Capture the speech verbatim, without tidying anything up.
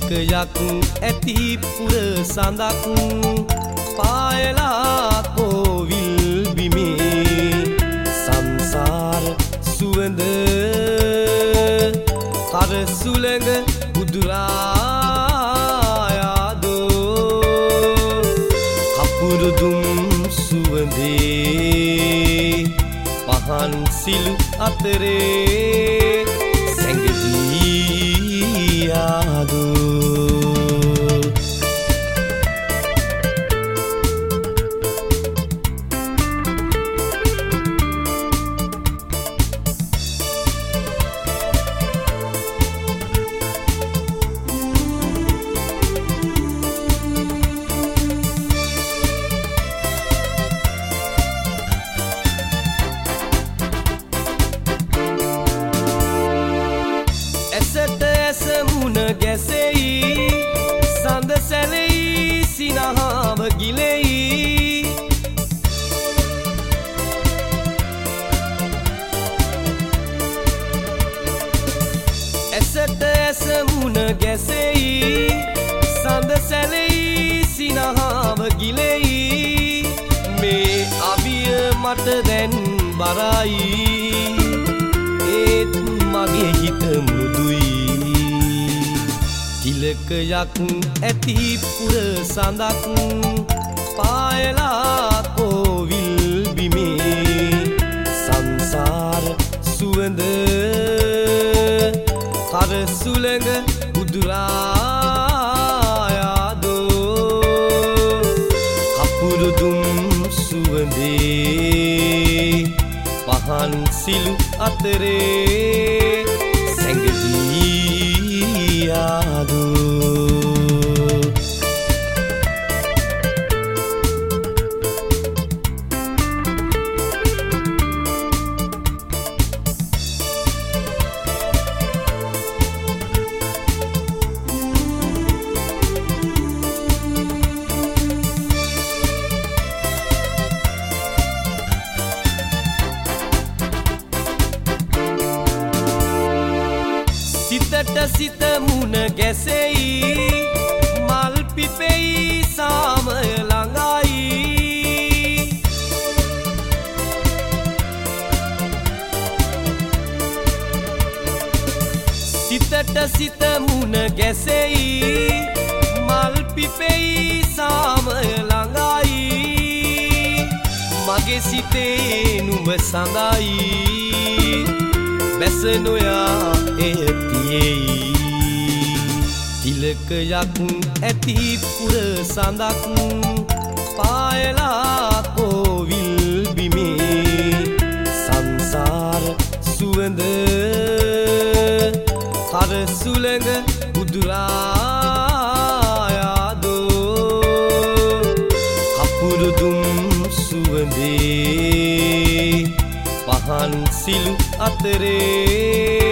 තිලකයක් ඇති පුර සඳක් පායලා කෝවිල් බිමේ සංසාර සුවඳ කර සුළඟ උදුරායාදෝ කපුරුදුම් සුවඳේ පහන් සිලු අතරේ සැඟවීයාදෝ ඇසට ඇස මුණ ගැසෙයි සඳ සැලෙයි සිනහාව ගිලෙයි ඇසට ඇස මුණ ගැසෙයි සඳ සැලෙයි සිනහාව ගිලෙයි මේ අවිය මට දැන් බරයි ඒත් මගේ හිත මෘදුයි තිලකයක් ඇති පුර සඳක් පායලා කෝවිල් බිමේ සංසාර සුවඳ කර සුළඟ උදුරායාදෝ කපුරුදුම් සුවඳේ පහන් සිලු අතරේ සැඟවීයාදෝ සිතට සිත මුණ ගැසෙයි මල් පිපෙයි සාමය ළඟයි සිතට සිත මුණ ගැසෙයි මල් පිපෙයි සාමය ළඟයි මගේ සිතේ නුඹ සඳයි බැස නොයා එය තියේයි තිලකයක් ඇති පුර සඳක් පායලා කෝවිල් බිමේ සංසාර සුවඳ කර සුළඟ උදුරායාදෝ කපුරුදුම් සුවඳේ පහන් සිලු අතරේ